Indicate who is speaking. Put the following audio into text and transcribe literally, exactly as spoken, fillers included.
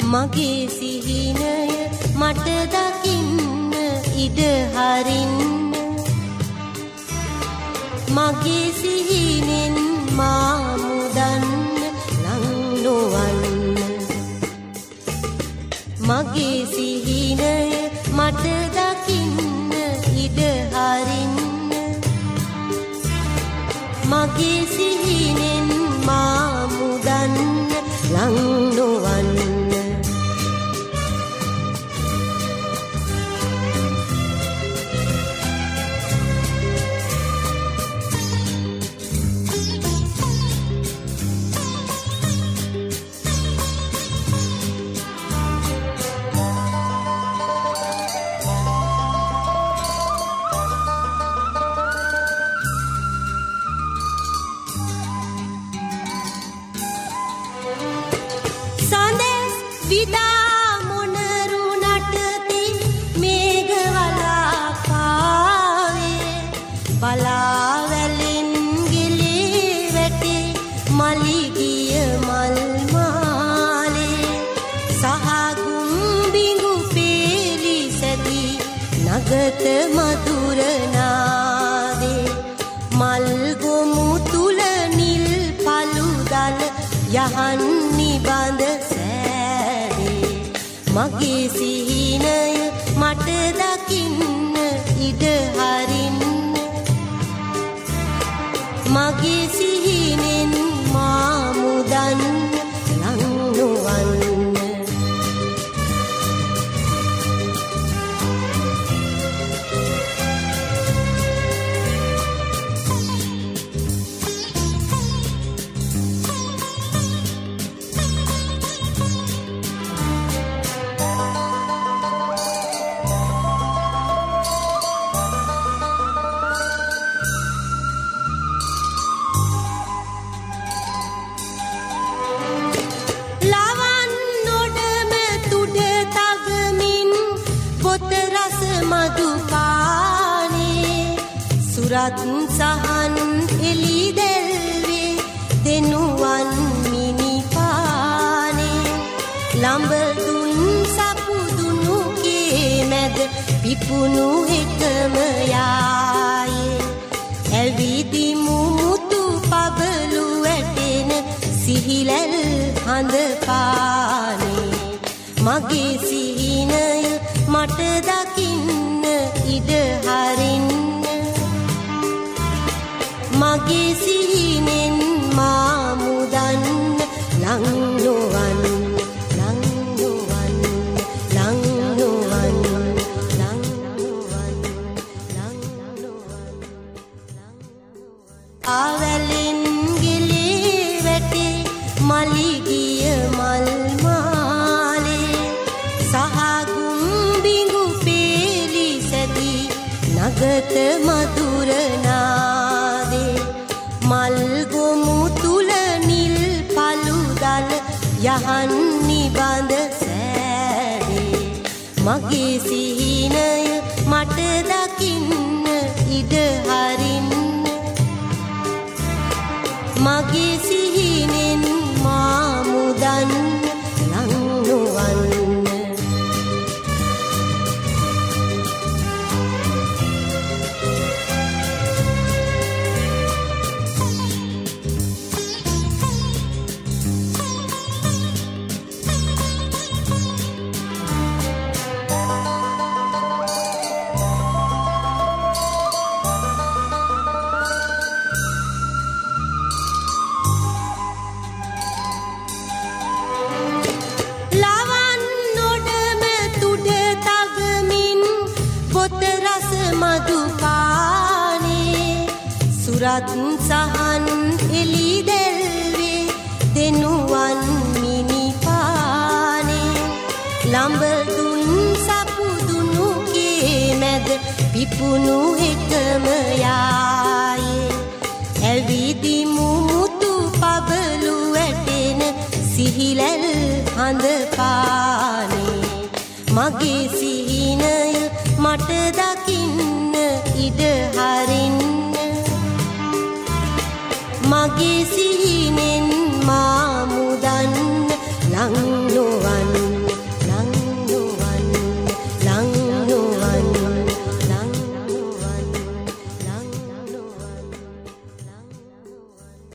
Speaker 1: මගේ සිහිනය මට දකින්න ඉඩ හරින්න මගේ සිහිනෙන් මා මුදන්න ලං නොවන්න මගේ සිහිනය මට දකින්න ඉඩ හරින්න මගේ සිහිනෙන් මා මුදන්න ලං නොවන්න නගත මధుර නාදේ මල් ගොමු තුල නිල් පළුදල යහන් නිබඳ සෑරේ මගේ සිහිනය මට දකින්න ඉඩ හරින්න මගේ සිහිනෙන් මා මුදන්න ලං නොවන්න සුරත් සහන් එලි දැල්වේ දෙනුවන් මිනිපානේ ළඹ දුන් සපුදුනු කේ මැද පිපුණු හෙතම යායේ ඇල්විදි මුමුතු පබලු වැටෙන සිහිලල් හඳ පානේ මගේ සිහිනය මට දකින්න ඉඩ හරින්න මගේ සිහිනෙන් මා මුදන්න ලං නොවන්න ලං නොවන්න ලං නොවන්න ලං නොවන්න ලං නොවන්න ආවැලෙන් ගෙලේ වැටේ මලිගිය මල් මාලේ සහ ගුම්බිඟු පේලි සැදී නගත මధుර නාදේ මල් ගොමු තුල නිල් පළුදල යහන් නිබඳ සෑරේ මගේ සිහිනය මට දකින්න ඉඩ හරින්න මගේ සිහිනෙන් මා මුදන්න ලං නොවන්න සුරත් සහන් එලි දැල්වේ දෙනුවන් මිනිපානේ ළඹ දුන් සපුදුනු කේ මැද පිපුණු හෙතම යායේ ඇල්විදි මුමුතු පබලු වැටෙන සිහිලල් හඳ පානේ මගේ සිහිනය මට දකින්න ඉඩ හරින්න මගේ සිහිනෙන් මා